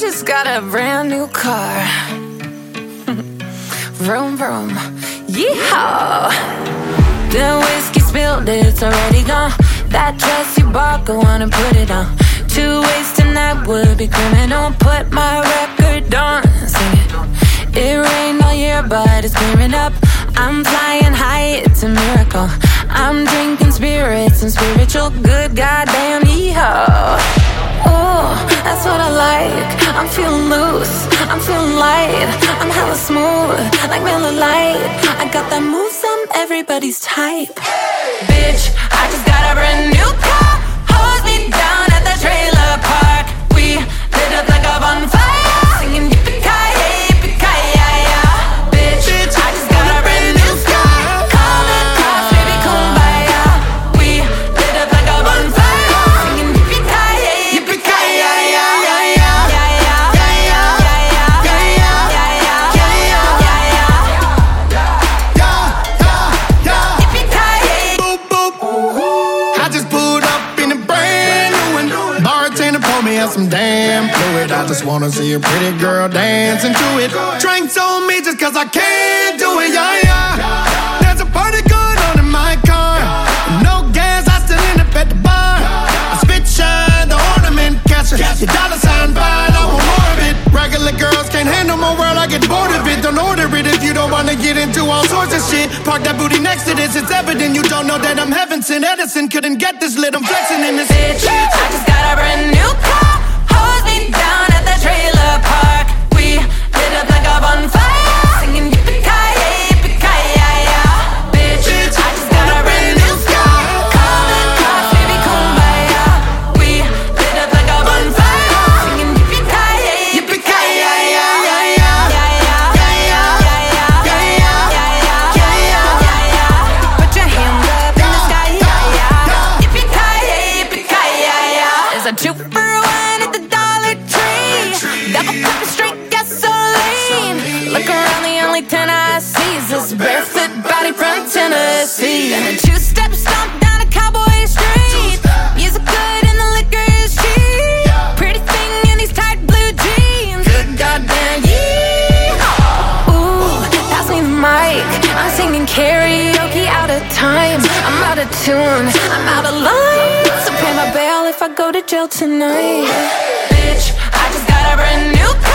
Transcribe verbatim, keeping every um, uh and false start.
just got a brand new car. Vroom, vroom, yeehaw. The whiskey spilled, it's already gone. That dress you bought, go on and put it on. Two ways tonight would be criminal. Put my record on, sing it. It rained all year, but it's clearing up. I'm flying high, it's a miracle. I'm drinking spirits and spiritual. Good goddamn yeehaw. Oh, that's what I like. I'm feeling loose, I'm feeling light. I'm hella smooth, like Miller Lite. I got that moves, I'm everybody's type. Bitch, I just got a brand new car. Hose me down at the trailer park. We lit up like a bonfire, singing yippee-ki-yay, yippee-ki-yay-ya. Bitch, I just got a brand new car. Call it cops, baby, kumbaya. We lit up like a bonfire, singing yippee-ki-yay, yippee-ki-yay-ya. Some damn fluid. I just wanna see a pretty girl dance into it. Drinks on me just cause I can't do it, yeah, yeah. There's a party going on in my car. No gas, I still end up at the bar. I spit shine, the ornament catcher. Your dollar sign fine, I want more of it. Regular girls can't handle my world, I get bored of it. Don't order it if you don't wanna get into all sorts of shit. Park that booty next to this, it's evident you don't know that I'm heaven sent. Edison couldn't get this lit, I'm flexing in this. Bitch, I just got a brand new car. Hose me down at the trailer park. We lit up like a bonfire, singing yippee-ki-yay, yippee-ki-yay-ya. Bitch, I just got a brand new car. Call it cops, baby, kumbaya. We lit up like a bonfire, singing yippee-ki-yay, yippee-ki-yay-ya. Put your hands up in the sky, yippee-ki-yay, yippee-ki-yay-ya. Is a two for one at the Dollar Tree. Double cup of straight gasoline. Look around, the only ten I see is this barefoot body from Tennessee. And a two-step stomp down a cowboy street. Music good and the liquor is cheap. Pretty thing in these tight blue jeans. Good goddamn yeehaw. Ooh, pass me the mic. I'm singing karaoke out of time. I'm out of tune, I'm out of line. So pay my bail if I go to jail tonight. Bitch, I just got a brand new car.